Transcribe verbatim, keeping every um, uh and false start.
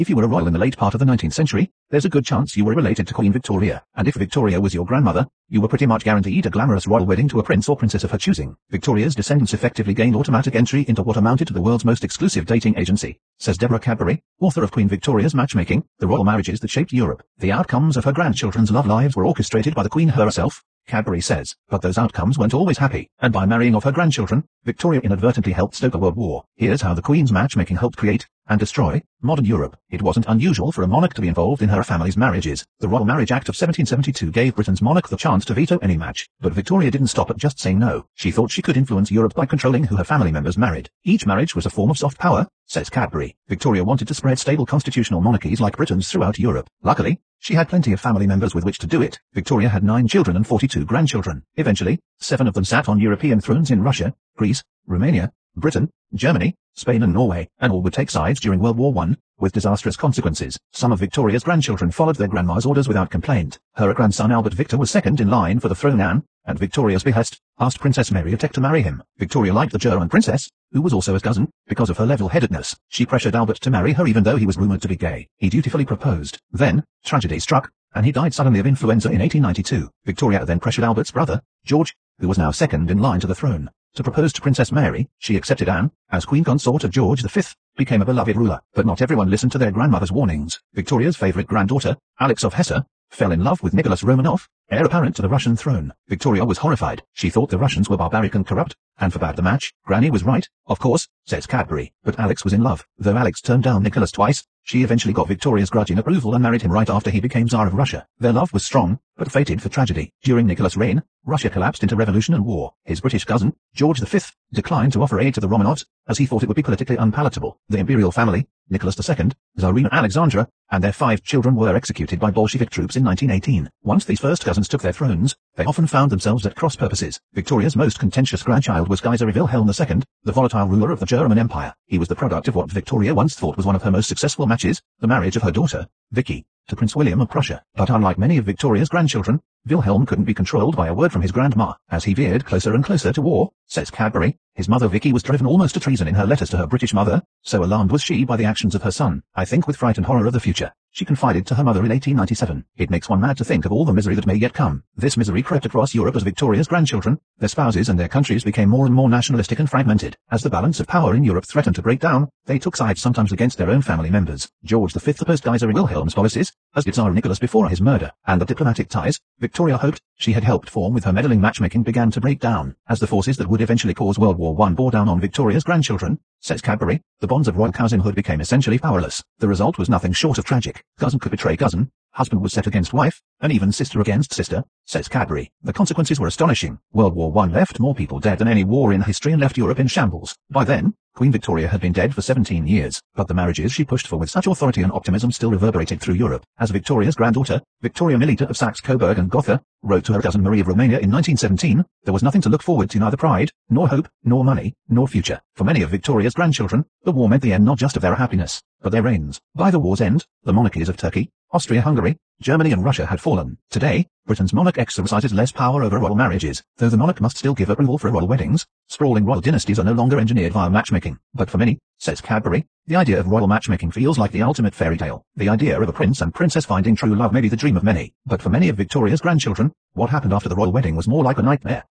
If you were a royal in the late part of the nineteenth century, there's a good chance you were related to Queen Victoria, and if Victoria was your grandmother, you were pretty much guaranteed a glamorous royal wedding to a prince or princess of her choosing. Victoria's descendants effectively gained automatic entry into what amounted to the world's most exclusive dating agency, says Deborah Cadbury, author of Queen Victoria's Matchmaking, The Royal Marriages That Shaped Europe. The outcomes of her grandchildren's love lives were orchestrated by the Queen herself, Cadbury says, but those outcomes weren't always happy, and by marrying off her grandchildren, Victoria inadvertently helped stoke a world war. Here's how the Queen's matchmaking helped create, and destroy, modern Europe. It wasn't unusual for a monarch to be involved in her family's marriages. The Royal Marriage Act of seventeen seventy-two gave Britain's monarch the chance to veto any match, but Victoria didn't stop at just saying no. She thought she could influence Europe by controlling who her family members married. Each marriage was a form of soft power, says Cadbury. Victoria wanted to spread stable constitutional monarchies like Britain's throughout Europe. Luckily, she had plenty of family members with which to do it. Victoria had nine children and forty-two grandchildren. Eventually, seven of them sat on European thrones in Russia, Greece, Romania, Britain, Germany, Spain and Norway, and all would take sides during World War One, with disastrous consequences. Some of Victoria's grandchildren followed their grandma's orders without complaint. Her grandson Albert Victor was second in line for the throne and, at Victoria's behest, asked Princess Mary of Teck to marry him. Victoria liked the German princess, who was also his cousin, because of her level-headedness. She pressured Albert to marry her even though he was rumoured to be gay. He dutifully proposed. Then, tragedy struck, and he died suddenly of influenza in eighteen ninety-two. Victoria then pressured Albert's brother, George, who was now second in line to the throne, to propose to Princess Mary. She accepted and, as Queen Consort of George the Fifth, became a beloved ruler. But not everyone listened to their grandmother's warnings. Victoria's favourite granddaughter, Alix of Hesse, fell in love with Nicholas Romanov, heir apparent to the Russian throne. Victoria was horrified. She thought the Russians were barbaric and corrupt, and forbade the match. Granny was right, of course, says Cadbury. But Alix was in love. Though Alix turned down Nicholas twice, she eventually got Victoria's grudging approval and married him right after he became Tsar of Russia. Their love was strong, but fated for tragedy. During Nicholas' reign, Russia collapsed into revolution and war. His British cousin, George the Fifth, declined to offer aid to the Romanovs, as he thought it would be politically unpalatable. The imperial family, Nicholas the Second, Tsarina Alexandra, and their five children were executed by Bolshevik troops in nineteen eighteen. Once these first cousins took their thrones, they often found themselves at cross purposes. Victoria's most contentious grandchild was Kaiser Wilhelm the Second, the volatile ruler of the German Empire. He was the product of what Victoria once thought was one of her most successful matches, the marriage of her daughter, Vicky, to Prince William of Prussia. But unlike many of Victoria's grandchildren, Wilhelm couldn't be controlled by a word from his grandma. As he veered closer and closer to war, says Cadbury, his mother Vicky was driven almost to treason in her letters to her British mother, so alarmed was she by the actions of her son. I think with fright and horror of the future, she confided to her mother in eighteen ninety-seven. It makes one mad to think of all the misery that may yet come. This misery crept across Europe as Victoria's grandchildren, their spouses and their countries became more and more nationalistic and fragmented. As the balance of power in Europe threatened to break down, they took sides sometimes against their own family members. George the Fifth opposed Kaiser Wilhelm's policies, as did Tsar Nicholas before his murder, and the diplomatic ties Victoria hoped she had helped form with her meddling matchmaking began to break down. As the forces that would eventually cause World War One bore down on Victoria's grandchildren, says Cadbury, the bonds of royal cousinhood became essentially powerless. The result was nothing short of tragic. Cousin could betray cousin, husband was set against wife, and even sister against sister, says Cadbury. The consequences were astonishing. World War One left more people dead than any war in history and left Europe in shambles. By then, Queen Victoria had been dead for seventeen years, but the marriages she pushed for with such authority and optimism still reverberated through Europe. As Victoria's granddaughter, Victoria Milita of Saxe-Coburg and Gotha, wrote to her cousin Marie of Romania in nineteen seventeen, there was nothing to look forward to, neither pride, nor hope, nor money, nor future. For many of Victoria's grandchildren, the war meant the end not just of their happiness, but their reigns. By the war's end, the monarchies of Turkey, Austria-Hungary, Germany and Russia had fallen. Today, Britain's monarch exercises less power over royal marriages, though the monarch must still give approval for royal weddings. Sprawling royal dynasties are no longer engineered via matchmaking. But for many, says Cadbury, the idea of royal matchmaking feels like the ultimate fairy tale. The idea of a prince and princess finding true love may be the dream of many, but for many of Victoria's grandchildren, what happened after the royal wedding was more like a nightmare.